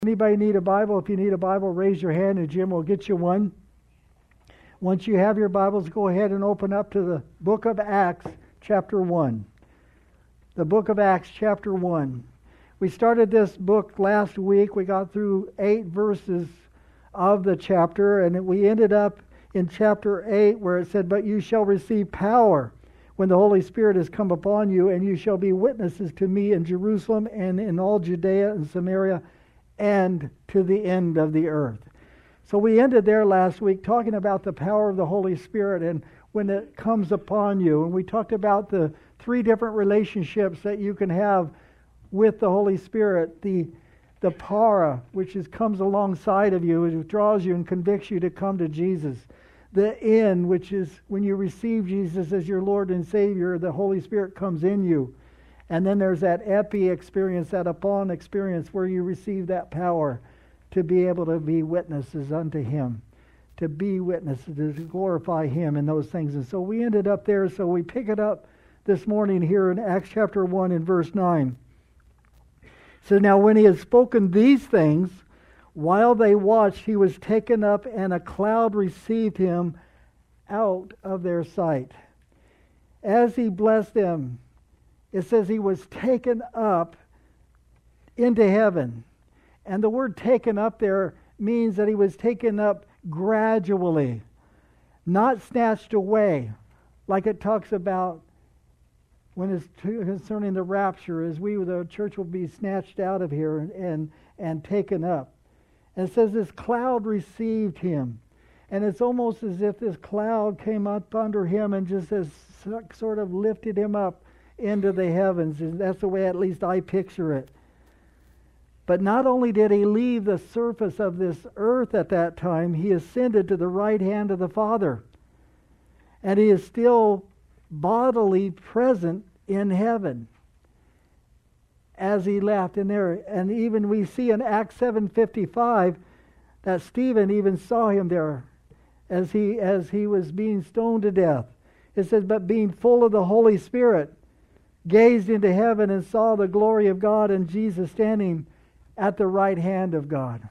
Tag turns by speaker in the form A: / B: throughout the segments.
A: Anybody need a Bible? If you need a Bible, raise your hand and Jim will get you one. Once you have your Bibles, go ahead and open up to the book of Acts, chapter 1. The book of Acts, chapter 1. We started this book last week. We got through 8 verses of the chapter, and we ended up in chapter 8 where it said, "But you shall receive power when the Holy Spirit has come upon you, and you shall be witnesses to me in Jerusalem and in all Judea and Samaria and to the end of the earth." So we ended there last week talking about the power of the Holy Spirit and when it comes upon you. And we talked about the 3 different relationships that you can have with the Holy Spirit. The para, which comes alongside of you, it draws you and convicts you to come to Jesus. The in, which is when you receive Jesus as your Lord and Savior, the Holy Spirit comes in you. And then there's that epi experience, that upon experience, where you receive that power to be able to be witnesses unto Him, to be witnesses, to glorify Him and those things. And so we ended up there, so we pick it up this morning here in Acts chapter 1 and verse 9. So now when he had spoken these things, while they watched, he was taken up, and a cloud received him out of their sight. As he blessed them, it says he was taken up into heaven. And the word taken up there means that he was taken up gradually, not snatched away, like it talks about when it's concerning the rapture, as the church will be snatched out of here and taken up. And it says this cloud received him. And it's almost as if this cloud came up under him and just has sort of lifted him up into the heavens. And that's the way at least I picture it. But not only did he leave the surface of this earth at that time, he ascended to the right hand of the Father. And he is still bodily present in heaven as he left in there. And even we see in Acts 7:55 that Stephen even saw him there as he was being stoned to death. It says, "But being full of the Holy Spirit, gazed into heaven and saw the glory of God and Jesus standing at the right hand of God."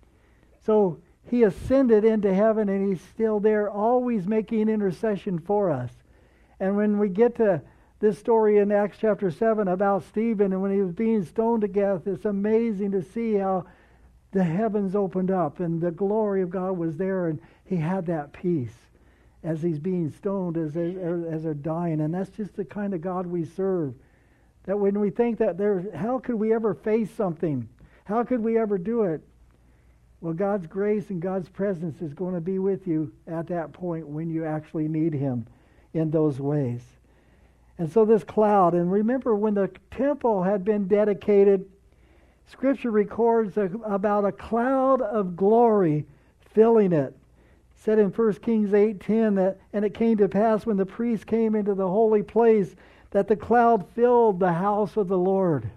A: So he ascended into heaven, and he's still there, always making intercession for us. And when we get to this story in Acts chapter 7 about Stephen and when he was being stoned to death, it's amazing to see how the heavens opened up and the glory of God was there, and he had that peace as he's being stoned, as they're dying. And that's just the kind of God we serve. That when we think that how could we ever face something? How could we ever do it? Well, God's grace and God's presence is going to be with you at that point when you actually need Him in those ways. And so this cloud, and remember when the temple had been dedicated, Scripture records about a cloud of glory filling it. It said in 1 Kings 8:10 that, "And it came to pass when the priest came into the holy place that the cloud filled the house of the Lord."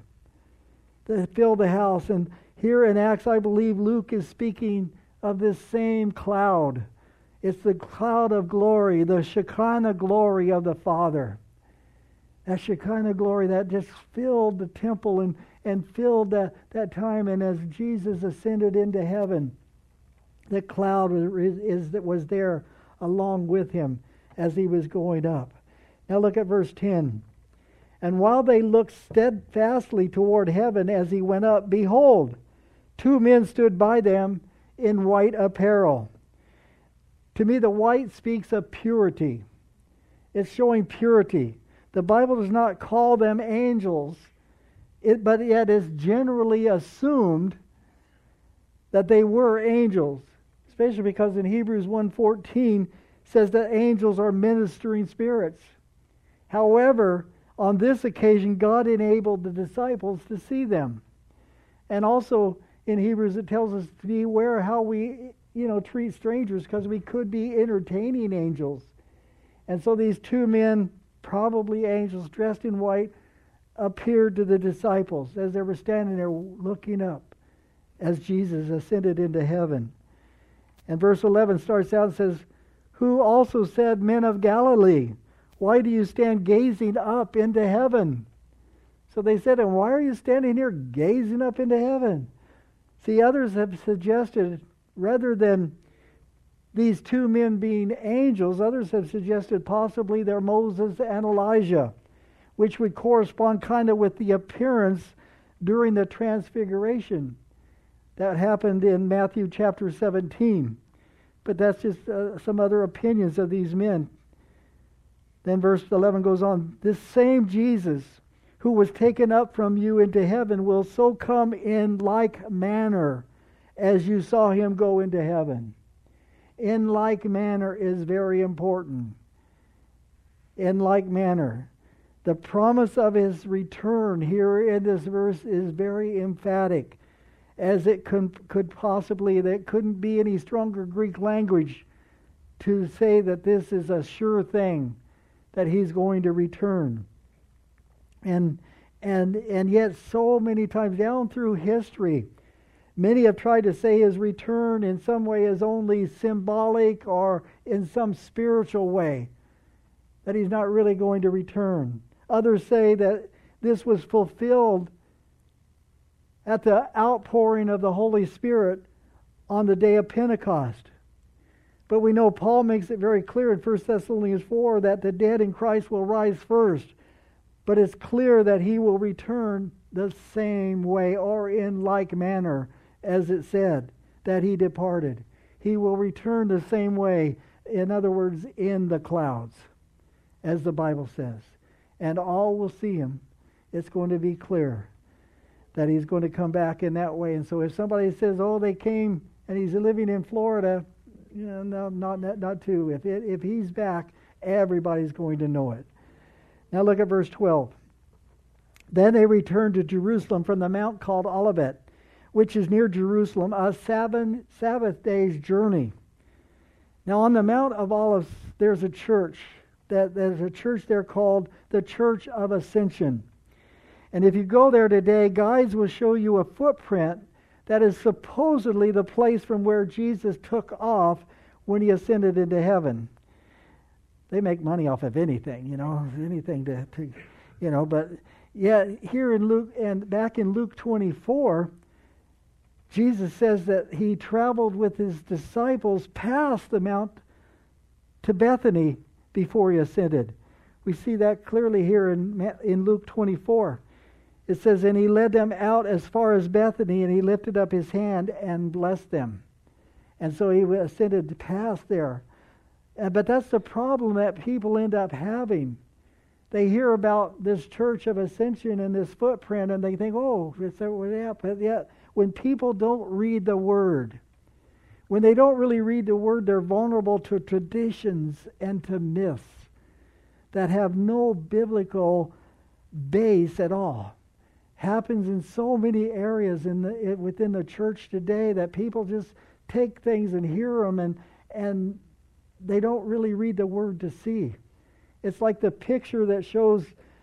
A: It filled the house. And here in Acts, I believe Luke is speaking of this same cloud. It's the cloud of glory, the Shekinah glory of the Father. That Shekinah glory that just filled the temple and filled that time. And as Jesus ascended into heaven, the cloud was there along with him as he was going up. Now look at verse 10. "And while they looked steadfastly toward heaven as he went up, behold, 2 men stood by them in white apparel." To me, the white speaks of purity. It's showing purity. The Bible does not call them angels, but yet is generally assumed that they were angels, especially because in Hebrews 1:14 says that angels are ministering spirits. However, on this occasion, God enabled the disciples to see them. And also in Hebrews it tells us to beware how we treat strangers, because we could be entertaining angels. And so these 2 men, probably angels dressed in white, appeared to the disciples as they were standing there looking up as Jesus ascended into heaven. And verse 11 starts out and says, "Who also said, 'Men of Galilee, why do you stand gazing up into heaven?'" So they said, "And why are you standing here gazing up into heaven?" See, others have suggested, rather than these two men being angels, others have suggested possibly they're Moses and Elijah, which would correspond kind of with the appearance during the transfiguration that happened in Matthew chapter 17. But that's just some other opinions of these men. Then verse 11 goes on, this same Jesus who was taken up from you into heaven will so come in like manner as you saw him go into heaven. In like manner is very important. In like manner. The promise of his return here in this verse is very emphatic, as it could possibly, there couldn't be any stronger Greek language to say that this is a sure thing, that he's going to return. And yet so many times down through history, many have tried to say his return in some way is only symbolic or in some spiritual way, that he's not really going to return. Others say that this was fulfilled at the outpouring of the Holy Spirit on the day of Pentecost. But we know Paul makes it very clear in 1 Thessalonians 4 that the dead in Christ will rise first. But it's clear that he will return the same way or in like manner as it said that he departed. He will return the same way, in other words, in the clouds, as the Bible says. And all will see him. It's going to be clear that he's going to come back in that way. And so if somebody says, oh, they came and he's living in Florida, no, not true. If he's back, everybody's going to know it. Now look at verse 12. Then they returned to Jerusalem from the mount called Olivet, which is near Jerusalem, a Sabbath day's journey. Now on the Mount of Olives, there's a church. There's a church there called the Church of Ascension. And if you go there today, guides will show you a footprint that is supposedly the place from where Jesus took off when he ascended into heaven. They make money off of anything, anything to but yet here in Luke, and back in Luke 24, Jesus says that he traveled with his disciples past the mount to Bethany before he ascended. We see that clearly here in Luke 24. It says, and he led them out as far as Bethany, and he lifted up his hand and blessed them. And so he ascended past there. But that's the problem that people end up having. They hear about this Church of Ascension and this footprint, and they think, oh, it's over there. But yet, when people don't read the Word, when they don't really read the Word, they're vulnerable to traditions and to myths that have no biblical base at all. Happens in so many areas within the church today that people just take things and hear them and they don't really read the Word to see. It's like the picture that shows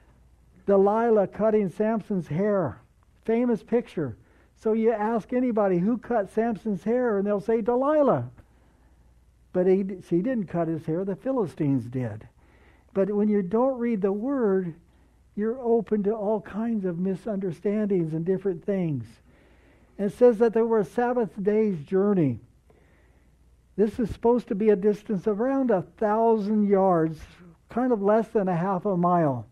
A: Delilah cutting Samson's hair. Famous picture. So you ask anybody who cut Samson's hair and they'll say Delilah. But she didn't cut his hair, the Philistines did. But when you don't read the Word, you're open to all kinds of misunderstandings and different things. And it says that there were a Sabbath day's journey. This is supposed to be a distance of around 1,000 yards, kind of less than a half a mile,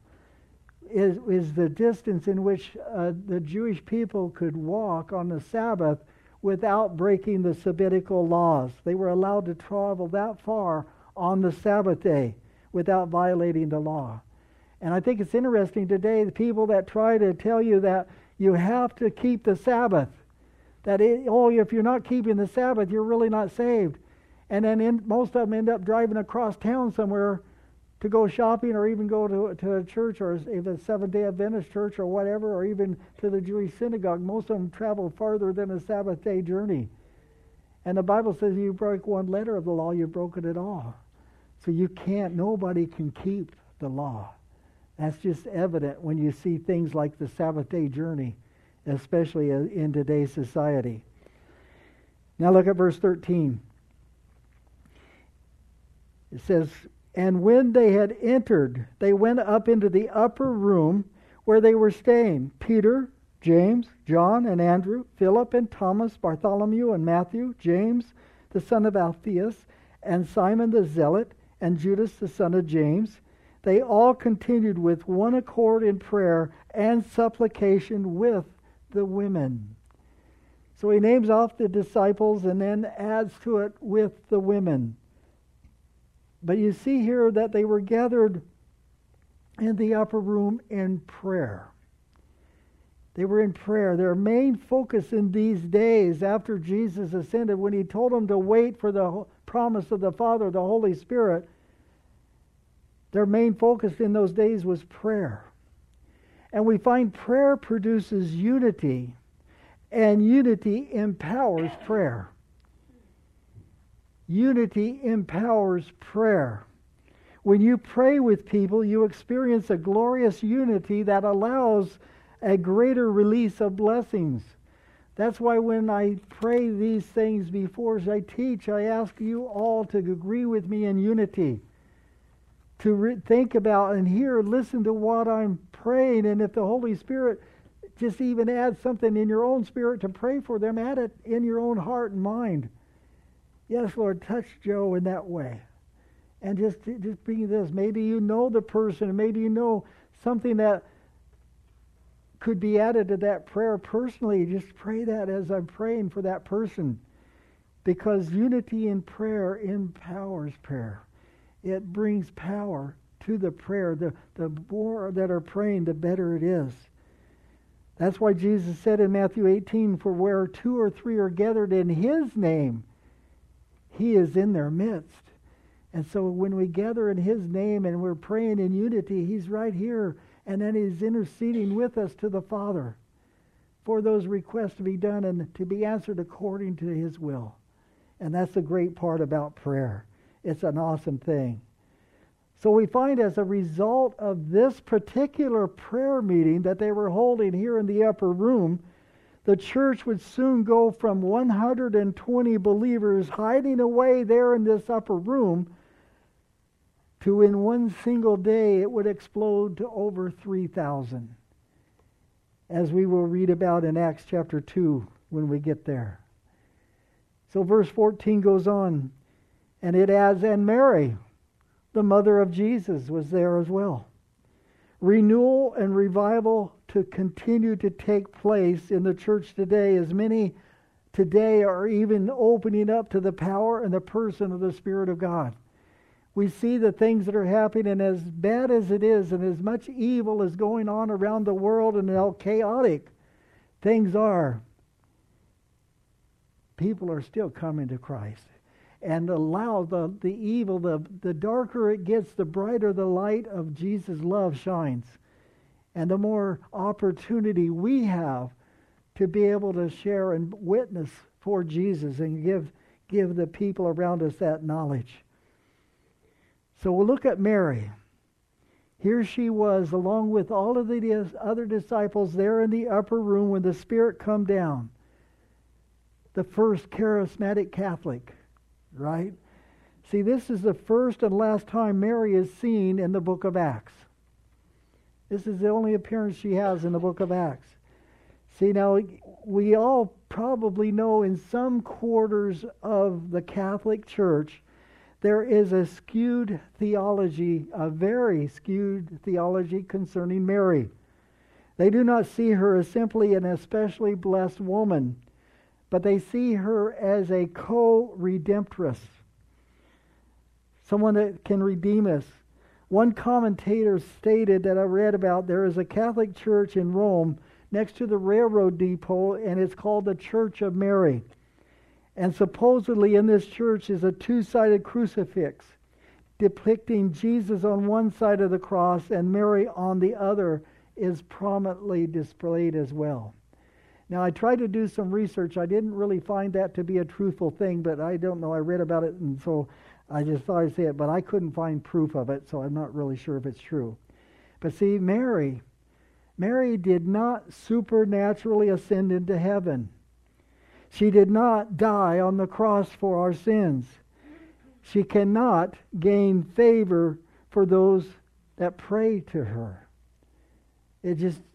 A: is the distance in which the Jewish people could walk on the Sabbath without breaking the Sabbatical laws. They were allowed to travel that far on the Sabbath day without violating the law. And I think it's interesting today, the people that try to tell you that you have to keep the Sabbath, that if you're not keeping the Sabbath, you're really not saved. And then most of them end up driving across town somewhere to go shopping or even go to a church, or if it's Seventh-day Adventist church or whatever, or even to the Jewish synagogue. Most of them travel farther than a Sabbath day journey. And the Bible says if you break one letter of the law, you've broken it all. So nobody can keep the law. That's just evident when you see things like the Sabbath day journey, especially in today's society. Now look at verse 13. It says, and when they had entered, they went up into the upper room where they were staying, Peter, James, John, and Andrew, Philip and Thomas, Bartholomew and Matthew, James, the son of Alphaeus, and Simon the Zealot, and Judas the son of James. They all continued with one accord in prayer and supplication with the women. So he names off the disciples and then adds to it with the women. But you see here that they were gathered in the upper room in prayer. They were in prayer. Their main focus in these days after Jesus ascended, when he told them to wait for the promise of the Father, the Holy Spirit, their main focus in those days was prayer. And we find prayer produces unity, and unity empowers prayer. Unity empowers prayer. When you pray with people, you experience a glorious unity that allows a greater release of blessings. That's why when I pray these things before I teach, I ask you all to agree with me in unity. To think about and hear, listen to what I'm praying, and if the Holy Spirit just even adds something in your own spirit to pray for them, add it in your own heart and mind. Yes, Lord, touch Joe in that way. And just bring this. Maybe you know the person, maybe you know something that could be added to that prayer personally. Just pray that as I'm praying for that person. Because unity in prayer empowers prayer. It brings power to the prayer. The more that are praying, the better it is. That's why Jesus said in Matthew 18, for where 2 or 3 are gathered in His name, He is in their midst. And so when we gather in His name and we're praying in unity, He's right here. And then He's interceding with us to the Father for those requests to be done and to be answered according to His will. And that's the great part about prayer. It's an awesome thing. So we find as a result of this particular prayer meeting that they were holding here in the upper room, the church would soon go from 120 believers hiding away there in this upper room to in one single day it would explode to over 3,000. As we will read about in Acts chapter 2 when we get there. So verse 14 goes on, and it adds, and Mary, the mother of Jesus, was there as well. Renewal and revival to continue to take place in the church today, as many today are even opening up to the power and the person of the Spirit of God. We see the things that are happening, and as bad as it is, and as much evil is going on around the world, and how chaotic things are, people are still coming to Christ. And allow the evil, the darker it gets, the brighter the light of Jesus' love shines. And the more opportunity we have to be able to share and witness for Jesus and give the people around us that knowledge. So we'll look at Mary. Here she was, along with all of the other disciples there in the upper room when the Spirit come down. The first charismatic Catholic. Right? See, this is the first and last time Mary is seen in the book of Acts. This is the only appearance she has in the book of Acts. See, now, we all probably know in some quarters of the Catholic Church, there is a skewed theology, a very skewed theology concerning Mary. They do not see her as simply an especially blessed woman, but they see her as a co-redemptress, someone that can redeem us. One commentator stated that I read about, there is a Catholic church in Rome next to the railroad depot, and it's called the Church of Mary. And supposedly in this church is a two-sided crucifix depicting Jesus on one side of the cross and Mary on the other is prominently displayed as well. Now, I tried to do some research. I didn't really find that to be a truthful thing, but I don't know. I read about it, and so I just thought I'd say it, but I couldn't find proof of it, so I'm not really sure if it's true. But see, Mary did not supernaturally ascend into heaven. She did not die on the cross for our sins. She cannot gain favor for those that pray to her.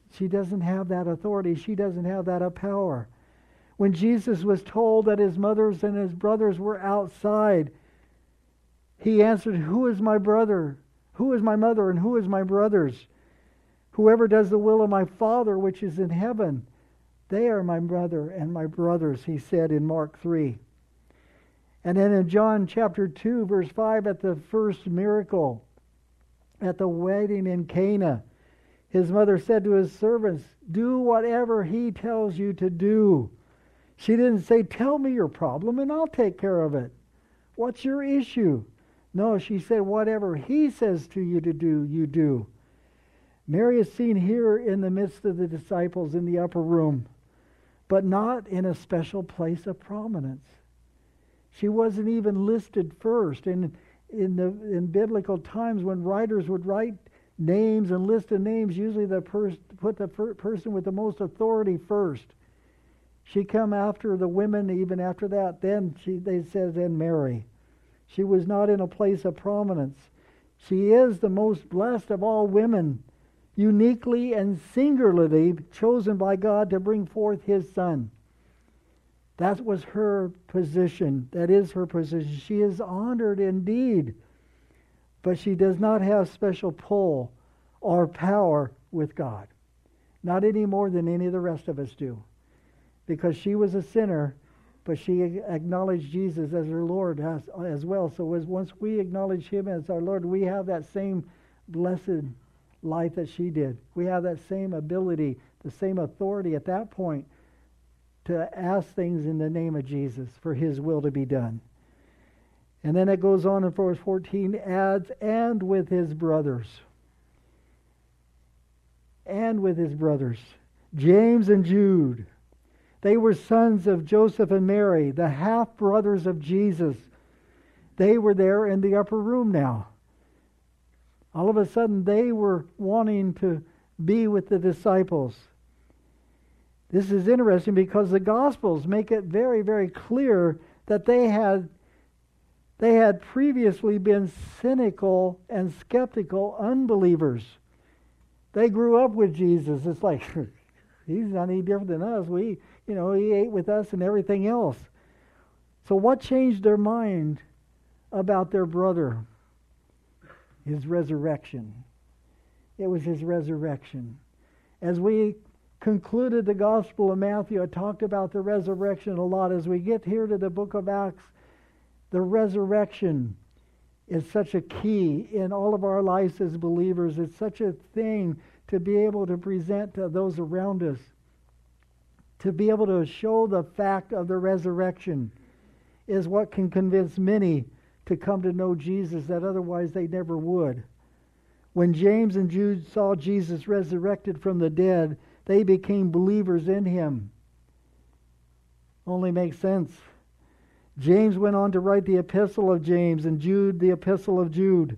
A: She doesn't have that authority. She doesn't have that power. When Jesus was told that his mothers and his brothers were outside, he answered, "Who is my brother? Who is my mother and who is my brothers? Whoever does the will of my Father which is in heaven, they are my brother and my brothers," he said in Mark 3. And then in John chapter 2, verse 5, at the first miracle, at the wedding in Cana, his mother said to his servants, "Do whatever he tells you to do." She didn't say, "Tell me your problem and I'll take care of it. What's your issue?" No, she said, "Whatever he says to you to do, you do." Mary is seen here in the midst of the disciples in the upper room, but not in a special place of prominence. She wasn't even listed first. And in biblical times, when writers would write names and list of names, usually put the person with the most authority first. She come after the women, even after that. Then they said, then Mary. She was not in a place of prominence. She is the most blessed of all women, uniquely and singularly chosen by God to bring forth his Son. That was her position. That is her position. She is honored indeed, but she does not have special pull or power with God. Not any more than any of the rest of us do. Because she was a sinner, but she acknowledged Jesus as her Lord as well. So once we acknowledge him as our Lord, we have that same blessed life that she did. We have that same ability, the same authority at that point to ask things in the name of Jesus for his will to be done. And then it goes on in verse 14, adds, and with his brothers. And with his brothers. James and Jude. They were sons of Joseph and Mary, the half-brothers of Jesus. They were there in the upper room now. All of a sudden, they were wanting to be with the disciples. This is interesting because the Gospels make it very, very clear that they had previously been cynical and skeptical unbelievers. They grew up with Jesus. It's like, he's not any different than us. He ate with us and everything else. So what changed their mind about their brother? His resurrection. It was his resurrection. As we concluded the Gospel of Matthew, I talked about the resurrection a lot. As we get here to the book of Acts, the resurrection is such a key in all of our lives as believers. It's such a thing to be able to present to those around us. To be able to show the fact of the resurrection is what can convince many to come to know Jesus that otherwise they never would. When James and Jude saw Jesus resurrected from the dead, they became believers in him. Only makes sense. James went on to write the epistle of James and Jude the epistle of Jude.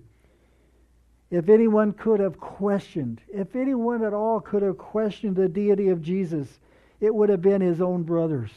A: If anyone could have questioned, if anyone at all could have questioned the deity of Jesus, it would have been his own brothers.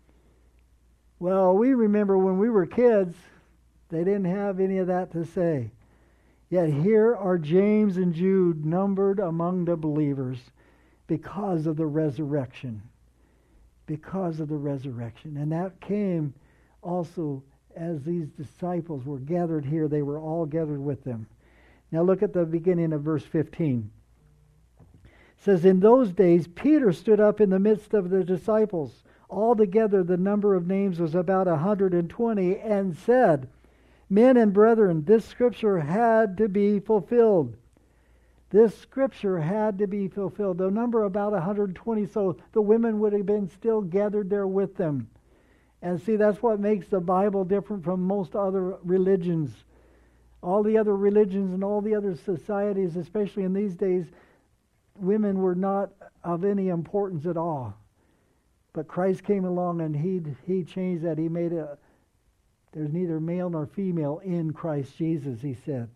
A: Well, we remember when we were kids, they didn't have any of that to say. Yet here are James and Jude numbered among the believers because of the resurrection. Because of the resurrection. And that came also as these disciples were gathered here. They were all gathered with them. Now look at the beginning of verse 15. It says, in those days Peter stood up in the midst of the disciples. Altogether the number of names was about 120, and said, men and brethren, this scripture had to be fulfilled. This scripture had to be fulfilled. The number about 120, so the women would have been still gathered there with them. And see, that's what makes the Bible different from most other religions. All the other religions and all the other societies, especially in these days, women were not of any importance at all. But Christ came along and he changed that. He made there's neither male nor female in Christ Jesus, he said.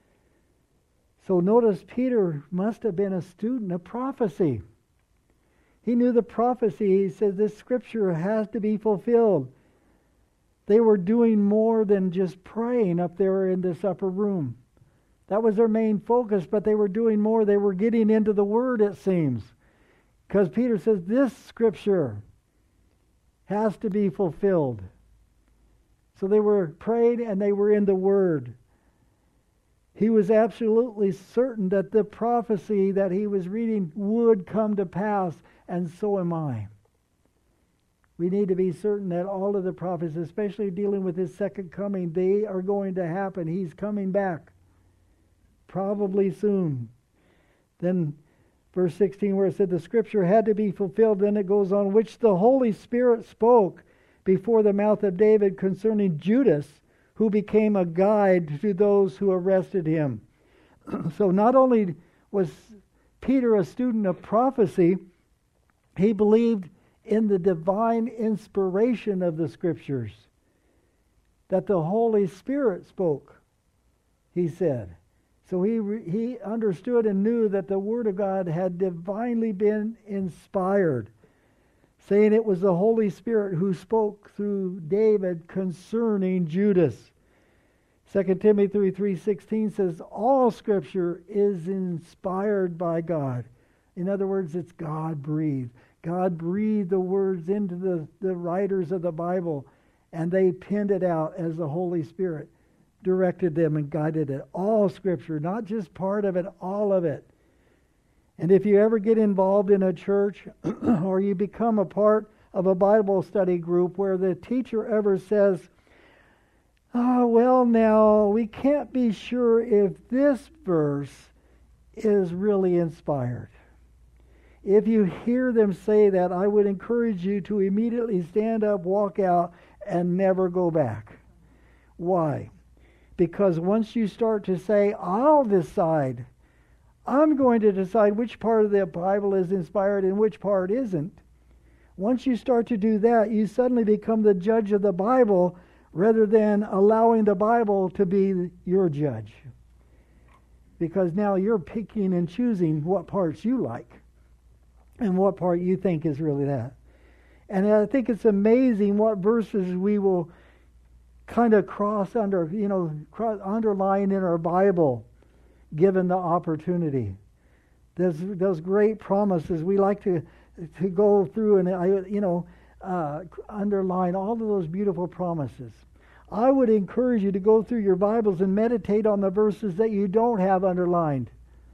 A: So notice Peter must have been a student of prophecy. He knew the prophecy. He said this scripture has to be fulfilled. They were doing more than just praying up there in this upper room. That was their main focus, but they were doing more. They were getting into the Word, it seems. Because Peter says this scripture has to be fulfilled. So they were prayed and they were in the Word. He was absolutely certain that the prophecy that he was reading would come to pass, and so am I. We need to be certain that all of the prophets, especially dealing with his second coming, they are going to happen. He's coming back. Probably soon. Then verse 16 where it said the scripture had to be fulfilled, then it goes on, which the Holy Spirit spoke before the mouth of David concerning Judas, who became a guide to those who arrested him. So not only was Peter a student of prophecy, he believed in the divine inspiration of the scriptures, that the Holy Spirit spoke, he said. So he understood and knew that the Word of God had divinely been inspired, saying it was the Holy Spirit who spoke through David concerning Judas. 2 Timothy 3:16 says, all Scripture is inspired by God. In other words, it's God-breathed. God breathed the words into the writers of the Bible, and they penned it out as the Holy Spirit directed them and guided it. All Scripture, not just part of it, all of it. And if you ever get involved in a church or you become a part of a Bible study group where the teacher ever says, oh, well, now, we can't be sure if this verse is really inspired. If you hear them say that, I would encourage you to immediately stand up, walk out, and never go back. Why? Because once you start to say, I'll decide, I'm going to decide which part of the Bible is inspired and which part isn't. Once you start to do that, you suddenly become the judge of the Bible rather than allowing the Bible to be your judge. Because now you're picking and choosing what parts you like and what part you think is really that. And I think it's amazing what verses we will kind of underline in our Bible, given the opportunity. Those great promises we like to go through and underline all of those beautiful promises. I would encourage you to go through your Bibles and meditate on the verses that you don't have underlined.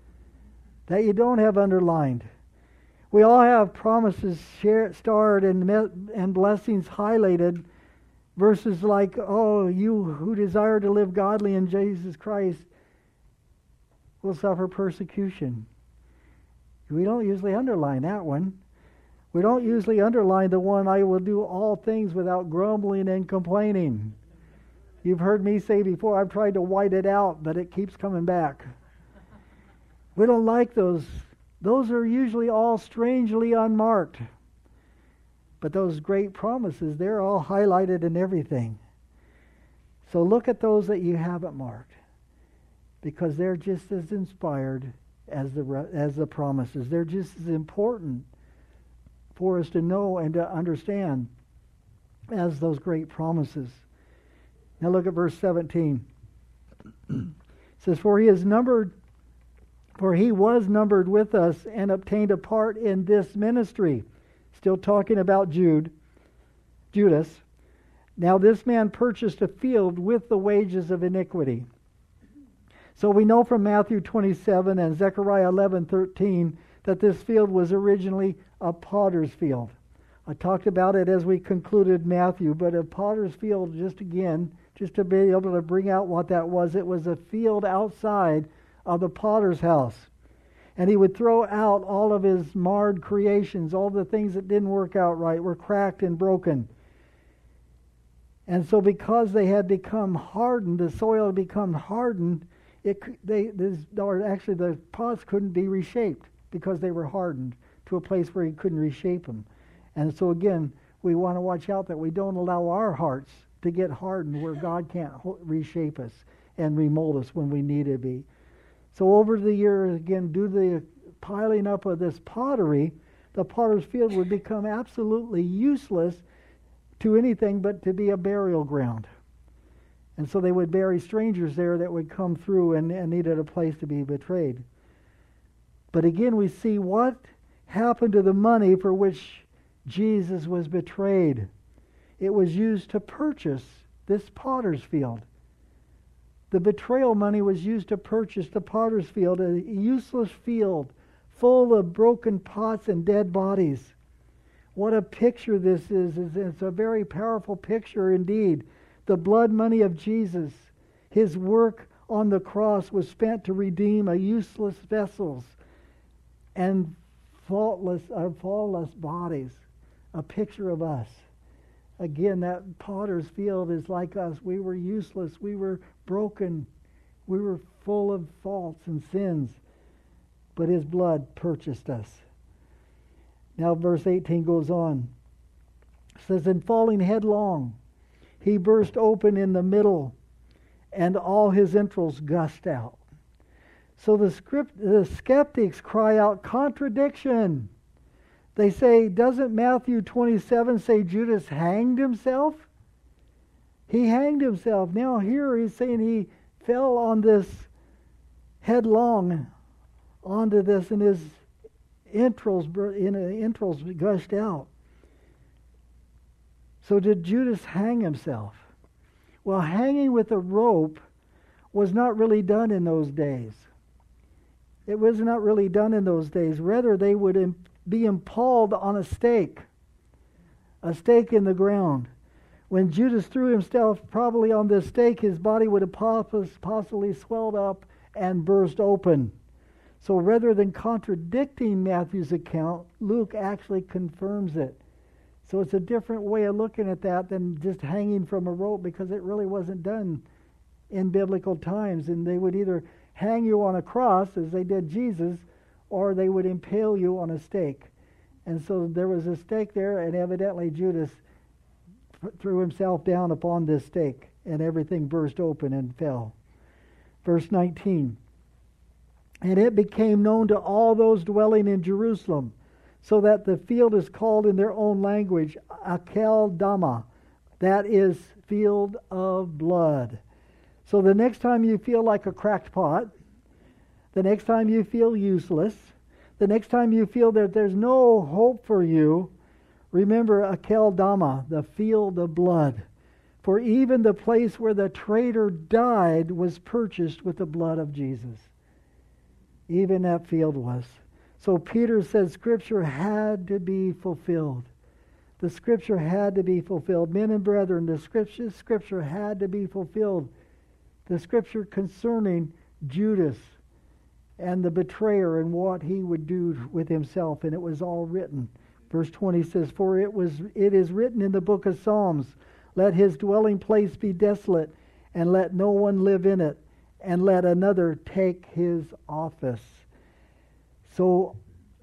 A: We all have promises starred and blessings highlighted. Verses like, oh, you who desire to live godly in Jesus Christ will suffer persecution. We don't usually underline that one. We don't usually underline the one, I will do all things without grumbling and complaining. You've heard me say before, I've tried to white it out, but it keeps coming back. We don't like those. Those are usually all strangely unmarked. But those great promises, they're all highlighted in everything. So look at those that you haven't marked, because they're just as inspired as the promises. They're just as important for us to know and to understand as those great promises. Now look at verse 17. It says, For he was numbered with us and obtained a part in this ministry. Still talking about Judas. Now this man purchased a field with the wages of iniquity. So we know from Matthew 27 and Zechariah 11:13 that this field was originally a potter's field. I talked about it as we concluded Matthew, but a potter's field, just to be able to bring out what that was, it was a field outside of the potter's house. And he would throw out all of his marred creations, all the things that didn't work out right, were cracked and broken. And so because they had become hardened, the soil had become hardened, the pots couldn't be reshaped because they were hardened to a place where he couldn't reshape them. And so again, we want to watch out that we don't allow our hearts to get hardened where God can't reshape us and remold us when we need to be. So over the years, again, due to the piling up of this pottery, the potter's field would become absolutely useless to anything but to be a burial ground. And so they would bury strangers there that would come through and needed a place to be betrayed. But again, we see what happened to the money for which Jesus was betrayed? It was used to purchase this potter's field. The betrayal money was used to purchase the potter's field, a useless field full of broken pots and dead bodies. What a picture this is. It's a very powerful picture indeed. The blood money of Jesus, his work on the cross was spent to redeem a useless vessels and faultless bodies. A picture of us. Again, that potter's field is like us. We were useless. We were broken. We were full of faults and sins. But his blood purchased us. Now verse 18 goes on. It says, "In falling headlong, he burst open in the middle, and all his entrails gushed out." So the skeptics cry out, contradiction. They say, doesn't Matthew 27 say Judas hanged himself? He hanged himself. Now here he's saying he fell on this headlong onto this, and his entrails gushed out. So did Judas hang himself? Well, hanging with a rope was not really done in those days. It was not really done in those days. Rather, they would be impaled on a stake in the ground. When Judas threw himself probably on this stake, his body would have possibly swelled up and burst open. So rather than contradicting Matthew's account, Luke actually confirms it. So it's a different way of looking at that than just hanging from a rope, because it really wasn't done in biblical times. And they would either hang you on a cross, as they did Jesus, or they would impale you on a stake. And so there was a stake there, and evidently Judas threw himself down upon this stake, and everything burst open and fell. Verse 19. "And it became known to all those dwelling in Jerusalem, so that the field is called in their own language Akeldama, that is, field of blood." So the next time you feel like a cracked pot, the next time you feel useless, the next time you feel that there's no hope for you, remember Akeldama, the field of blood. For even the place where the traitor died was purchased with the blood of Jesus. Even that field was. So Peter says Scripture had to be fulfilled. The Scripture had to be fulfilled. Men and brethren, the Scripture had to be fulfilled. The Scripture concerning Judas and the betrayer and what he would do with himself, and it was all written. Verse 20 says, "For it is written in the book of Psalms, let his dwelling place be desolate, and let no one live in it, and let another take his office." So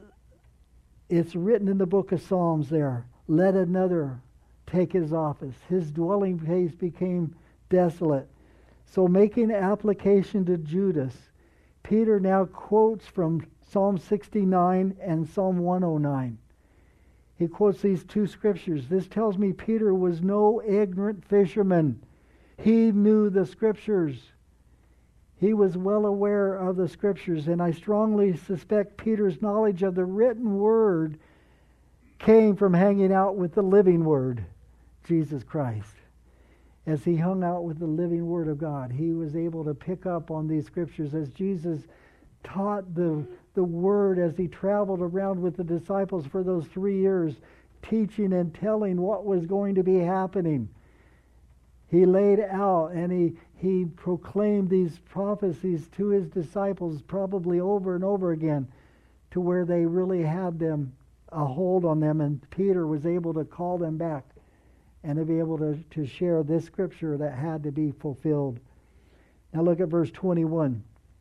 A: it's written in the book of Psalms there, let another take his office. His dwelling place became desolate. So making application to Judas, Peter now quotes from Psalm 69 and Psalm 109. He quotes these two scriptures. This tells me Peter was no ignorant fisherman. He knew the Scriptures. He was well aware of the Scriptures, and I strongly suspect Peter's knowledge of the written Word came from hanging out with the living Word, Jesus Christ. As he hung out with the living Word of God, he was able to pick up on these Scriptures as Jesus taught the Word as he traveled around with the disciples for those 3 years, teaching and telling what was going to be happening. He laid out and he proclaimed these prophecies to his disciples probably over and over again, to where they really had them a hold on them, and Peter was able to call them back and to be able to share this Scripture that had to be fulfilled. Now look at verse 21.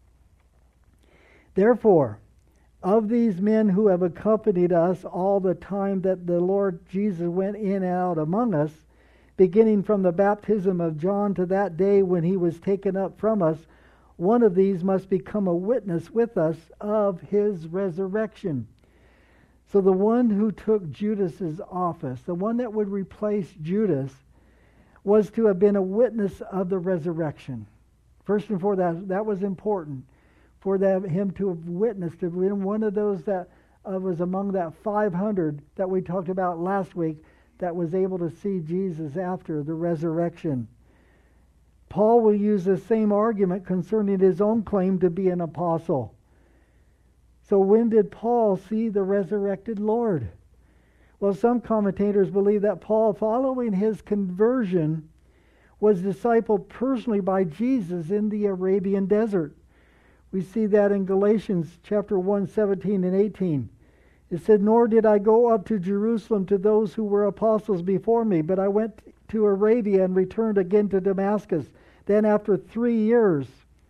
A: "Therefore, of these men who have accompanied us all the time that the Lord Jesus went in and out among us, beginning from the baptism of John to that day when he was taken up from us, one of these must become a witness with us of his resurrection." So the one who took Judas's office, the one that would replace Judas, was to have been a witness of the resurrection. First and foremost, that was important for him to have witnessed, to have been one of those that was among that 500 that we talked about last week that was able to see Jesus after the resurrection. Paul will use the same argument concerning his own claim to be an apostle. So when did Paul see the resurrected Lord? Well, some commentators believe that Paul, following his conversion, was discipled personally by Jesus in the Arabian desert. We see that in Galatians chapter 1, 17 and 18. It said, "Nor did I go up to Jerusalem to those who were apostles before me, but I went to Arabia and returned again to Damascus. Then after 3 years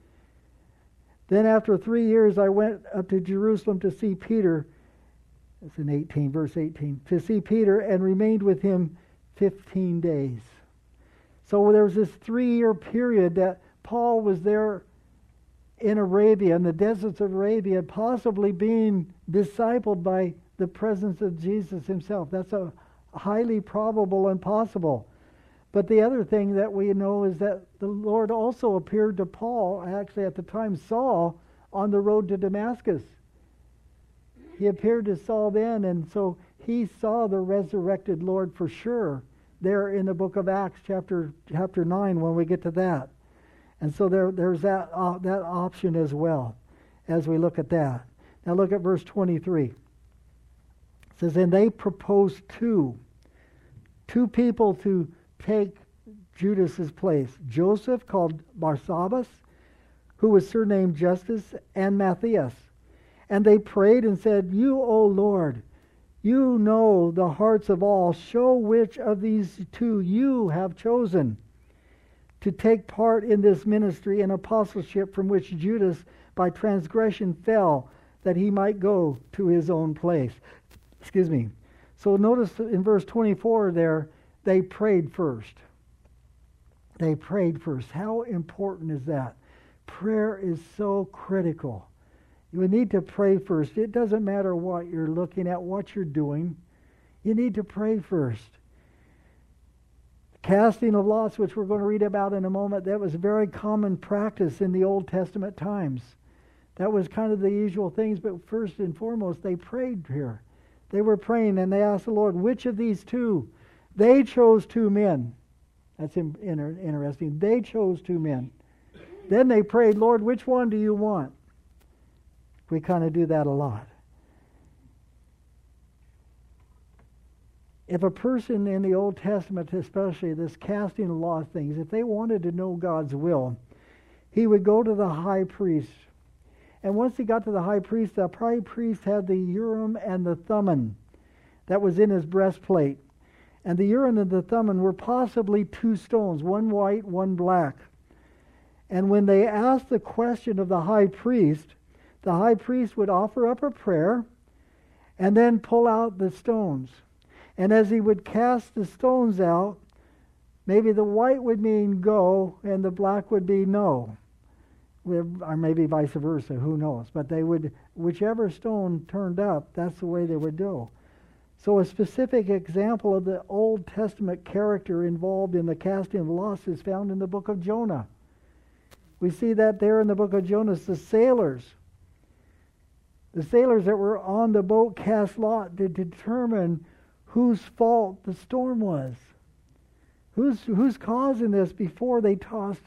A: I went up to Jerusalem to see Peter." It's in 18, verse 18. "To see Peter and remained with him 15 days." So there was this 3-year period that Paul was there in Arabia, in the deserts of Arabia, possibly being discipled by the presence of Jesus himself. That's a highly probable and possible. But the other thing that we know is that the Lord also appeared to Paul, actually at the time Saul, on the road to Damascus. He appeared to Saul then, and so he saw the resurrected Lord for sure there in the book of Acts chapter 9 when we get to that. And so there's that option as well as we look at that. Now look at verse 23. It says, "And they proposed two people to take Judas's place. Joseph, called Barsabbas, who was surnamed Justus, and Matthias. And they prayed and said, 'You, O Lord, you know the hearts of all. Show which of these two you have chosen to take part in this ministry and apostleship from which Judas by transgression fell, that he might go to his own place.'" Excuse me. So notice in verse 24 there, they prayed first. They prayed first. How important is that? Prayer is so critical. You need to pray first. It doesn't matter what you're looking at, what you're doing. You need to pray first. Casting of lots, which we're going to read about in a moment, that was a very common practice in the Old Testament times. That was kind of the usual things, but first and foremost, they prayed here. They were praying and they asked the Lord, which of these two? They chose 2 men. That's interesting. They chose 2 men. Then they prayed, "Lord, which one do you want?" We kind of do that a lot. If a person in the Old Testament, especially this casting of lost things, if they wanted to know God's will, he would go to the high priest. And once he got to the high priest had the Urim and the Thummim that was in his breastplate. And the Urim and the Thummim were possibly 2 stones, one white, one black. And when they asked the question of the high priest would offer up a prayer and then pull out the stones. And as he would cast the stones out, maybe the white would mean go and the black would be no. Or maybe vice versa, who knows. But they would, whichever stone turned up, that's the way they would go. So a specific example of the Old Testament character involved in the casting of lots is found in the book of Jonah. We see that there in the book of Jonah, the sailors that were on the boat cast lot to determine whose fault the storm was. Who's causing this before they tossed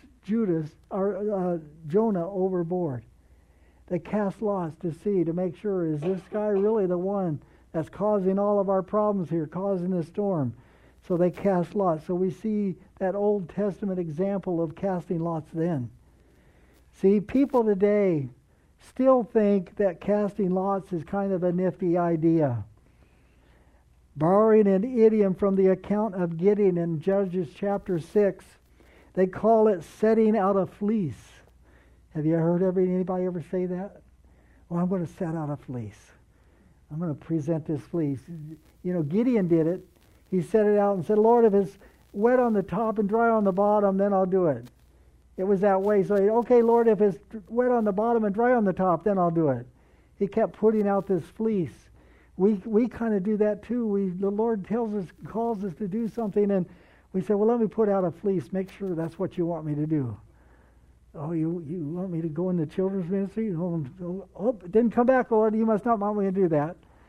A: Jonah overboard. They cast lots to make sure, is this guy really the one that's causing all of our problems here, causing the storm? So they cast lots. So we see that Old Testament example of casting lots then. See, people today still think that casting lots is kind of a nifty idea. Borrowing an idiom from the account of Gideon in Judges chapter 6, they call it setting out a fleece. Have you heard anybody ever say that? Well, I'm going to set out a fleece. I'm going to present this fleece. You know, Gideon did it. He set it out and said, "Lord, if it's wet on the top and dry on the bottom, then I'll do it." It was that way. So, okay, Lord, if it's wet on the bottom and dry on the top, then I'll do it. He kept putting out this fleece. We kind of do that too. The Lord calls us to do something, and we say, "Well, let me put out a fleece. Make sure that's what you want me to do." "Oh, you want me to go in the children's ministry? Oh, didn't come back, Lord. You must not want me to do that."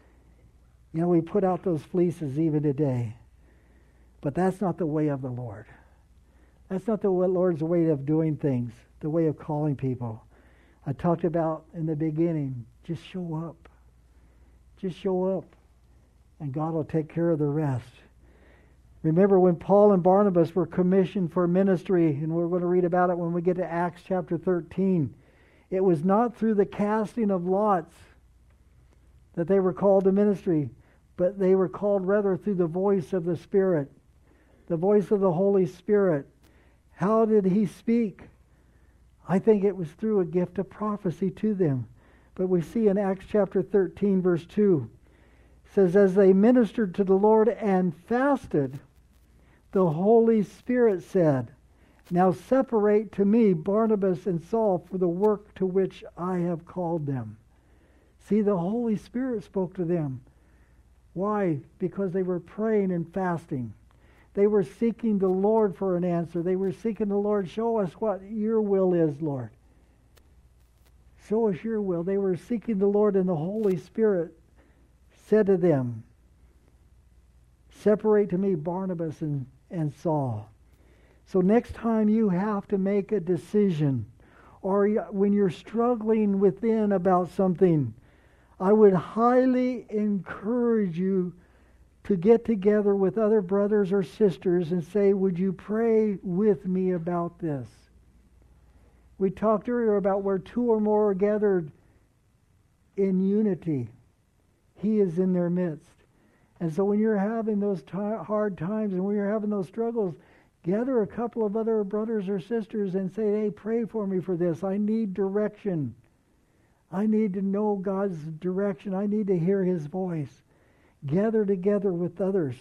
A: You know, we put out those fleeces even today. But that's not the way of the Lord. That's not the Lord's way of doing things, the way of calling people. I talked about in the beginning, just show up. Just show up. And God will take care of the rest. Remember when Paul and Barnabas were commissioned for ministry, and we're going to read about it when we get to Acts chapter 13. It was not through the casting of lots that they were called to ministry, but they were called rather through the voice of the Spirit, the voice of the Holy Spirit. How did he speak? I think it was through a gift of prophecy to them. But we see in Acts chapter 13, verse 2, it says, as they ministered to the Lord and fasted, the Holy Spirit said, now separate to me Barnabas and Saul for the work to which I have called them. See, the Holy Spirit spoke to them. Why? Because they were praying and fasting. They were seeking the Lord for an answer. They were seeking the Lord, show us what your will is, Lord. Show us your will. They were seeking the Lord, and the Holy Spirit said to them, separate to me Barnabas and Saul. So next time you have to make a decision, or when you're struggling within about something, I would highly encourage you to get together with other brothers or sisters and say, would you pray with me about this? We talked earlier about where two or more are gathered in unity. He is in their midst. And so when you're having those hard times and when you're having those struggles, gather a couple of other brothers or sisters and say, hey, pray for me for this. I need direction. I need to know God's direction. I need to hear His voice. Gather together with others.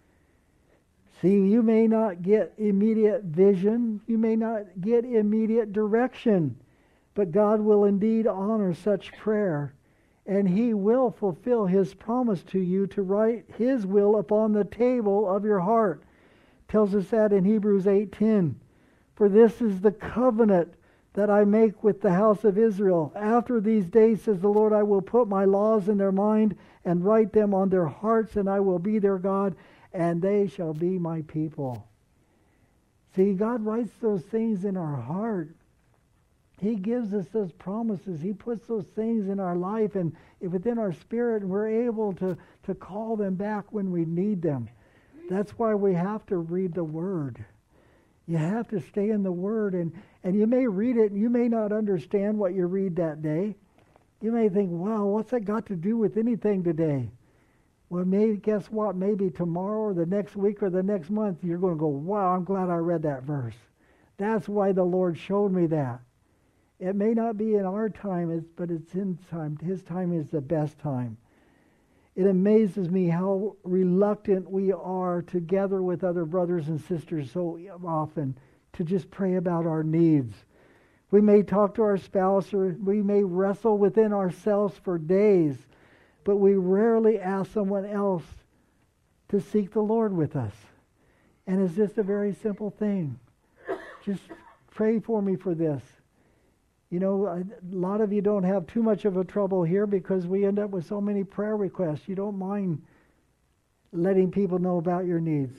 A: See, you may not get immediate vision. You may not get immediate direction. But God will indeed honor such prayer. And He will fulfill His promise to you to write His will upon the table of your heart. Tells us that in Hebrews 8:10. For this is the covenant that I make with the house of Israel. After these days, says the Lord, I will put my laws in their mind and write them on their hearts, and I will be their God, and they shall be my people. See, God writes those things in our heart. He gives us those promises. He puts those things in our life and within our spirit, and we're able to call them back when we need them. That's why we have to read the Word. You have to stay in the Word, and you may read it, and you may not understand what you read that day. You may think, wow, what's that got to do with anything today? Well, maybe, guess what? Maybe tomorrow or the next week or the next month, you're going to go, wow, I'm glad I read that verse. That's why the Lord showed me that. It may not be in our time, but it's in time. His time is the best time. It amazes me how reluctant we are to gather with other brothers and sisters so often to just pray about our needs. We may talk to our spouse or we may wrestle within ourselves for days, but we rarely ask someone else to seek the Lord with us. And it's just a very simple thing. Just pray for me for this. You know, a lot of you don't have too much of a trouble here because we end up with so many prayer requests. You don't mind letting people know about your needs.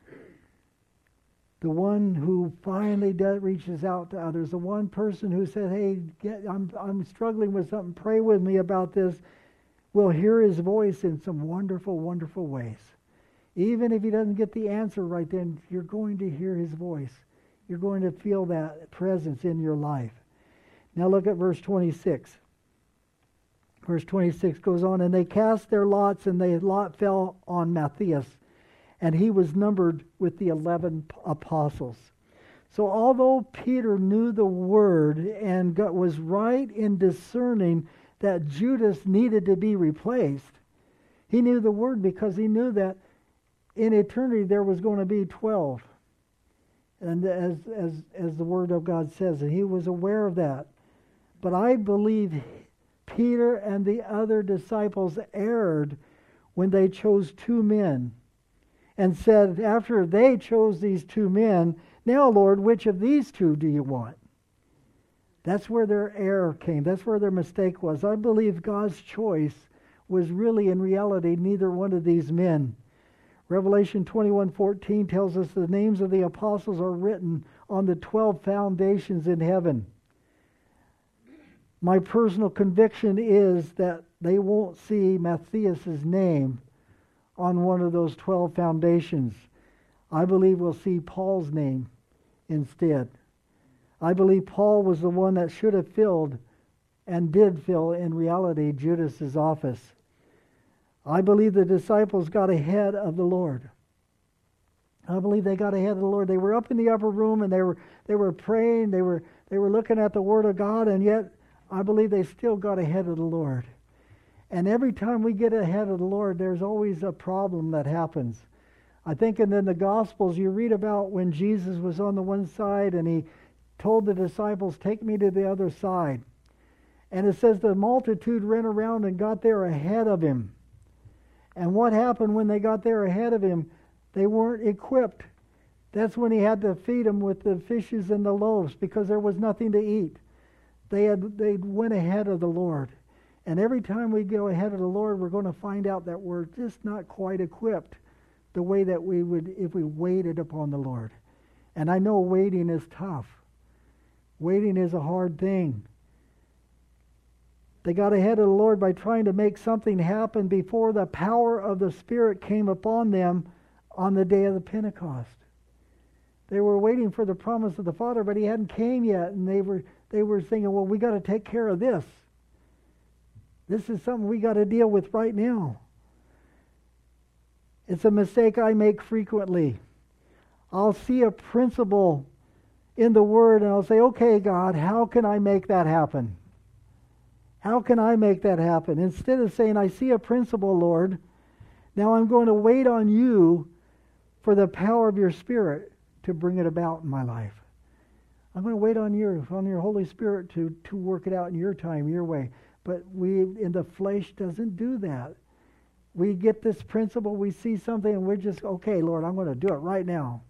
A: The one who finally reaches out to others, the one person who said, hey, I'm struggling with something, pray with me about this, will hear His voice in some wonderful, wonderful ways. Even if he doesn't get the answer right then, you're going to hear His voice. You're going to feel that presence in your life. Now look at verse 26. Verse 26 goes on, and they cast their lots, and the lot fell on Matthias, and he was numbered with the 11 apostles. So although Peter knew the word and was right in discerning that Judas needed to be replaced, he knew the word because he knew that in eternity there was going to be 12. And as the word of God says, and he was aware of that. But I believe Peter and the other disciples erred when they chose 2 men and said, after they chose these 2 men, now, Lord, which of these 2 do you want? That's where their error came. That's where their mistake was. I believe God's choice was really in reality neither one of these men. Revelation 21:14 tells us the names of the apostles are written on the 12 foundations in heaven. My personal conviction is that they won't see Matthias' name on one of those 12 foundations. I believe we'll see Paul's name instead. I believe Paul was the one that should have filled and did fill in reality Judas's office. I believe the disciples got ahead of the Lord. I believe they got ahead of the Lord. They were up in the upper room and they were praying, they were looking at the Word of God, and yet I believe they still got ahead of the Lord. And every time we get ahead of the Lord, there's always a problem that happens. I think in the Gospels you read about when Jesus was on the one side and he told the disciples, "Take me to the other side." And it says the multitude ran around and got there ahead of him. And what happened when they got there ahead of him? They weren't equipped. That's when he had to feed them with the fishes and the loaves because there was nothing to eat. They went ahead of the Lord. And every time we go ahead of the Lord, we're going to find out that we're just not quite equipped the way that we would if we waited upon the Lord. And I know waiting is tough. Waiting is a hard thing. They got ahead of the Lord by trying to make something happen before the power of the Spirit came upon them on the day of the Pentecost. They were waiting for the promise of the Father, but he hadn't came yet, and they were thinking, well, we got to take care of this. This is something we got to deal with right now. It's a mistake I make frequently. I'll see a principle in the Word, and I'll say, okay, God, how can I make that happen? How can I make that happen? Instead of saying, I see a principle, Lord, now I'm going to wait on you for the power of your Spirit to bring it about in my life. I'm going to wait on your Holy Spirit to work it out in your time, your way. But we, in the flesh, doesn't do that. We get this principle, we see something, and we're just, okay, Lord, I'm going to do it right now.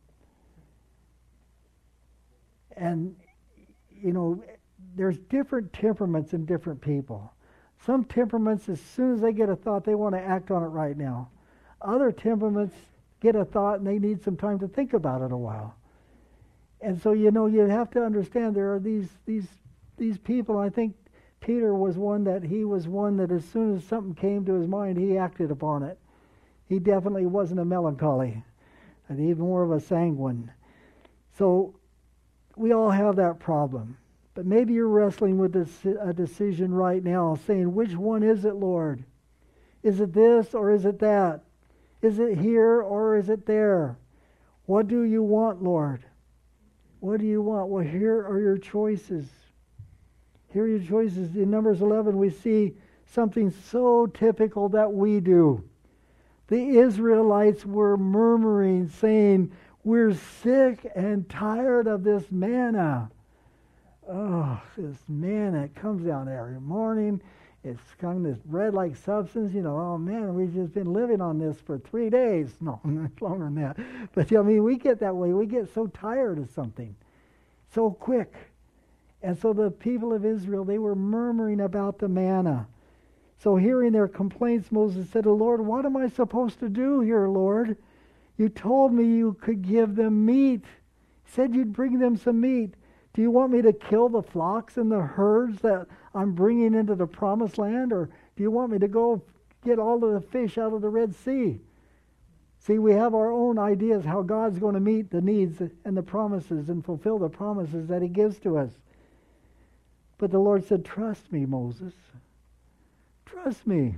A: And, you know, there's different temperaments in different people. Some temperaments, as soon as they get a thought, they want to act on it right now. Other temperaments get a thought and they need some time to think about it a while. And so, you know, you have to understand there are these people. I think Peter was one that as soon as something came to his mind, he acted upon it. He definitely wasn't a melancholy, and even more of a sanguine. So we all have that problem. But maybe you're wrestling with a decision right now, saying, which one is it, Lord? Is it this or is it that? Is it here or is it there? What do you want, Lord? What do you want? Well, here are your choices. Here are your choices. In Numbers 11, we see something so typical that we do. The Israelites were murmuring, saying, we're sick and tired of this manna. Oh, this manna, it comes down every morning. It's kind of this bread-like substance. You know, oh man, we've just been living on this for 3 days. No, not longer than that. But I mean, we get that way. We get so tired of something so quick. And so the people of Israel, they were murmuring about the manna. So hearing their complaints, Moses said to the Lord, what am I supposed to do here, Lord? You told me you could give them meat. You said you'd bring them some meat. Do you want me to kill the flocks and the herds that I'm bringing into the promised land? Or do you want me to go get all of the fish out of the Red Sea? See, we have our own ideas how God's going to meet the needs and the promises and fulfill the promises that he gives to us. But the Lord said, trust me, Moses. Trust me.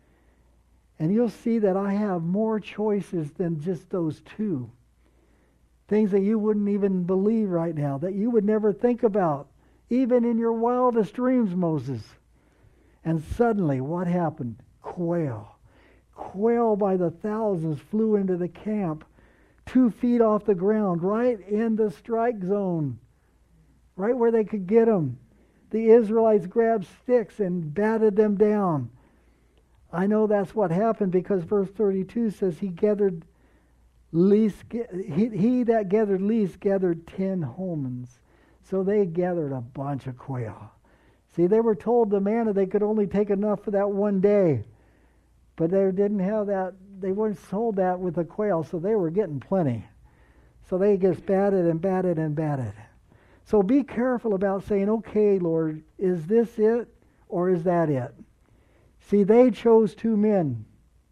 A: And you'll see that I have more choices than just those two. Things that you wouldn't even believe right now, that you would never think about, even in your wildest dreams, Moses. And suddenly, what happened? Quail. Quail by the thousands flew into the camp, 2 feet off the ground, right in the strike zone, right where they could get them. The Israelites grabbed sticks and batted them down. I know that's what happened because verse 32 says he that gathered least gathered 10 homins. So they gathered a bunch of quail. See, they were told the manna they could only take enough for that one day. But they didn't have that. They weren't sold that with the quail, so they were getting plenty. So they just batted and batted and batted. So be careful about saying, okay, Lord, is this it or is that it? See, they chose two men.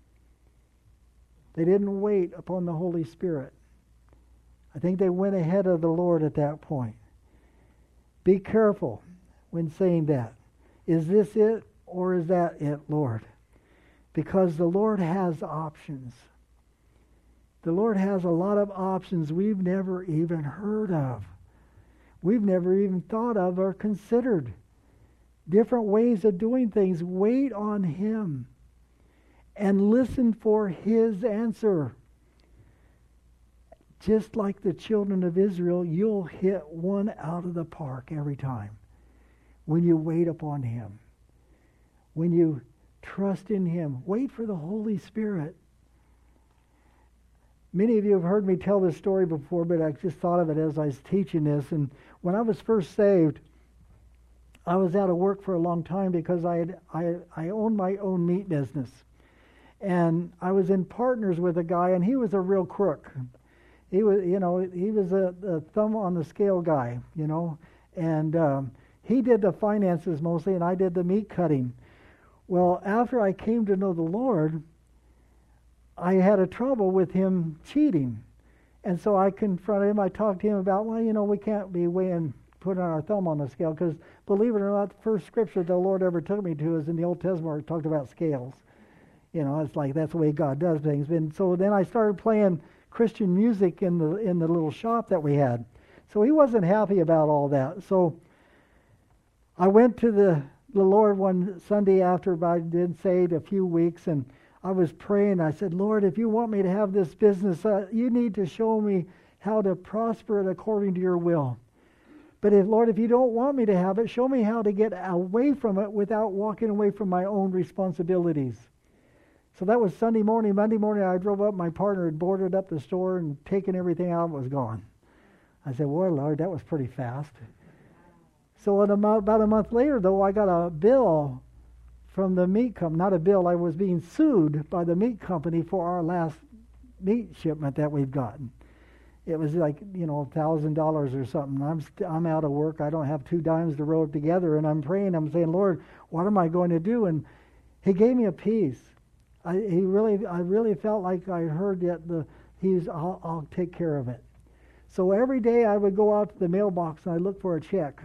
A: They didn't wait upon the Holy Spirit. I think they went ahead of the Lord at that point. Be careful when saying that. Is this it or is that it, Lord? Because the Lord has options. The Lord has a lot of options we've never even heard of. We've never even thought of or considered. Different ways of doing things. Wait on Him and listen for His answer. Just like the children of Israel, you'll hit one out of the park every time when you wait upon Him. When you trust in Him. Wait for the Holy Spirit. Many of you have heard me tell this story before, but I just thought of it as I was teaching this. And when I was first saved, I was out of work for a long time because I owned my own meat business. And I was in partners with a guy, and he was a real crook. He was, he was a thumb on the scale guy, and he did the finances mostly, and I did the meat cutting. Well, after I came to know the Lord, I had a trouble with him cheating. And so I confronted him. I talked to him about, we can't be putting our thumb on the scale, because believe it or not, the first scripture the Lord ever took me to is in the Old Testament where it talked about scales. It's like that's the way God does things. And so then I started playing Christian music in the little shop that we had. So he wasn't happy about all that. So I went to the Lord one Sunday after I did saved a few weeks, and I was praying. I said, Lord, if you want me to have this business, you need to show me how to prosper it according to your will. But if you don't want me to have it, show me how to get away from it without walking away from my own responsibilities. So that was Sunday morning. Monday morning, I drove up. My partner had boarded up the store and taken everything out and was gone. I said, well, Lord, that was pretty fast. So about a month later, though, I got a bill from the meat company. Not a bill. I was being sued by the meat company for our last meat shipment that we've gotten. It was like, $1,000 or something. I'm out of work. I don't have 2 dimes to roll it together. And I'm praying. I'm saying, Lord, what am I going to do? And He gave me a peace. I really felt like I heard that I'll take care of it. So every day I would go out to the mailbox and I'd look for a check.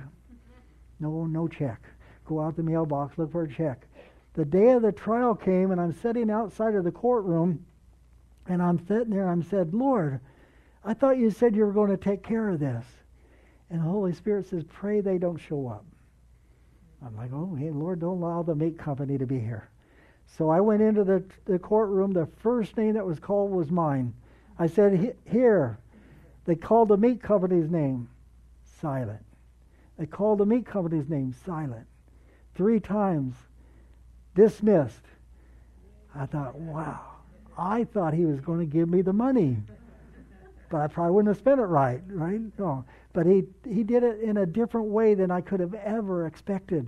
A: No check. Go out to the mailbox, look for a check. The day of the trial came, and I'm sitting outside of the courtroom, and I'm sitting there, and I said, Lord, I thought you said you were going to take care of this. And the Holy Spirit says, pray they don't show up. I'm like, oh, hey, Lord, don't allow the meat company to be here. So I went into the courtroom. The first name that was called was mine. I said, here. They called the meat company's name. Silent. They called the meat company's name. Silent. 3 times. Dismissed. I thought, wow. I thought he was going to give me the money. But I probably wouldn't have spent it right? No. But he did it in a different way than I could have ever expected.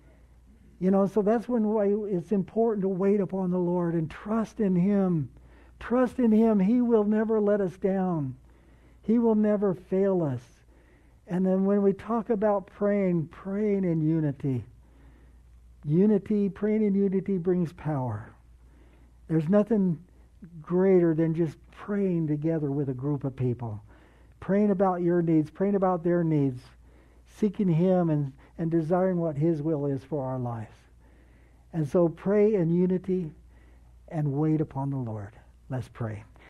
A: So that's when it's important to wait upon the Lord and trust in Him. Trust in Him. He will never let us down. He will never fail us. And then when we talk about praying in unity. Praying in unity brings power. There's nothing greater than just praying together with a group of people. Praying about your needs, praying about their needs, seeking Him and desiring what His will is for our lives. And so pray in unity and wait upon the Lord. Let's pray.